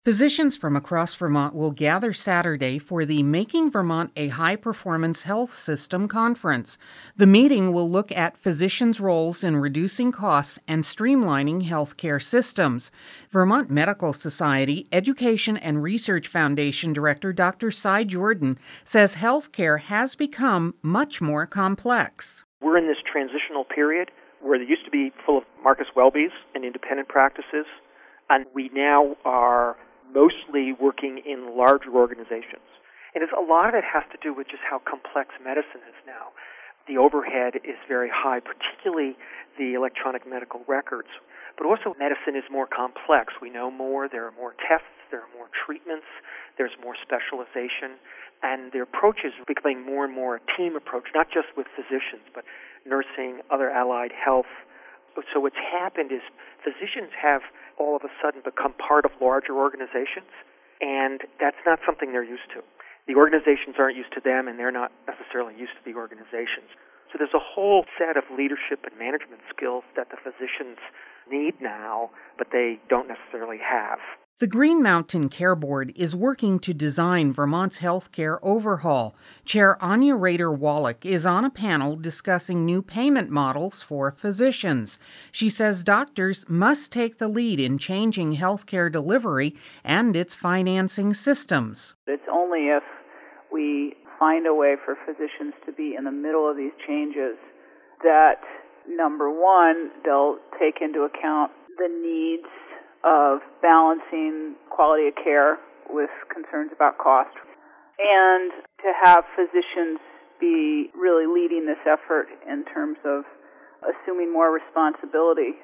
Physicians from across Vermont will gather Saturday for the Making Vermont a High Performance Health System conference. The meeting will look at physicians' roles in reducing costs and streamlining healthcare systems. Vermont Medical Society Education and Research Foundation Director Dr. Cy Jordan says healthcare has become much more complex. We're in this transitional period where it used to be full of Marcus Welbys and independent practices, and we now are mostly working in larger organizations. And a lot of it has to do with just how complex medicine is now. The overhead is very high, particularly the electronic medical records. But also medicine is more complex. We know more, there are more tests, there are more treatments, there's more specialization, and the approach is becoming more and more a team approach, not just with physicians, but nursing, other allied health. So what's happened is physicians have all of a sudden become part of larger organizations, and that's not something they're used to. The organizations aren't used to them, and they're not necessarily used to the organizations. So there's a whole set of leadership and management skills that the physicians need now, but they don't necessarily have. The Green Mountain Care Board is working to design Vermont's healthcare overhaul. Chair Anya Rader-Wallach is on a panel discussing new payment models for physicians. She says doctors must take the lead in changing healthcare delivery and its financing systems. It's only if we find a way for physicians to be in the middle of these changes that, number one, they'll take into account the needs of balancing quality of care with concerns about cost, and to have physicians be really leading this effort in terms of assuming more responsibility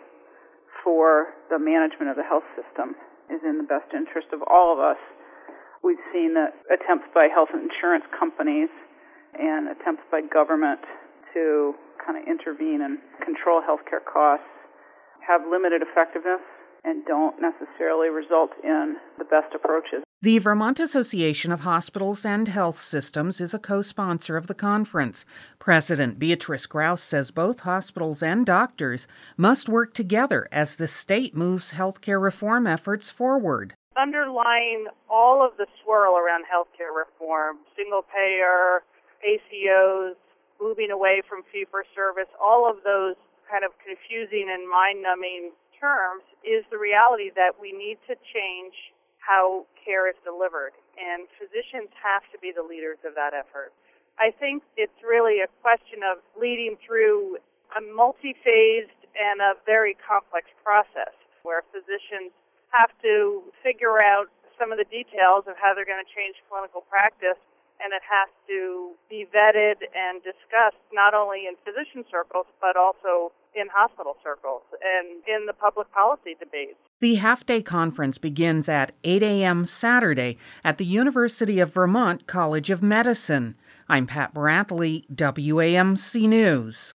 for the management of the health system is in the best interest of all of us. We've seen attempts by health insurance companies and attempts by government to kind of intervene and control healthcare costs have limited effectiveness and don't necessarily result in the best approaches. The Vermont Association of Hospitals and Health Systems is a co-sponsor of the conference. President Beatrice Grouse says both hospitals and doctors must work together as the state moves healthcare reform efforts forward. Underlying all of the swirl around healthcare reform, single payer, ACOs, moving away from fee-for-service, all of those kind of confusing and mind-numbing terms, is the reality that we need to change how care is delivered, and physicians have to be the leaders of that effort. I think it's really a question of leading through a multi-phased and a very complex process where physicians have to figure out some of the details of how they're going to change clinical practice, and it has to be vetted and discussed not only in physician circles but also in hospital circles and in the public policy debates. The half-day conference begins at 8 a.m. Saturday at the University of Vermont College of Medicine. I'm Pat Brantley, WAMC News.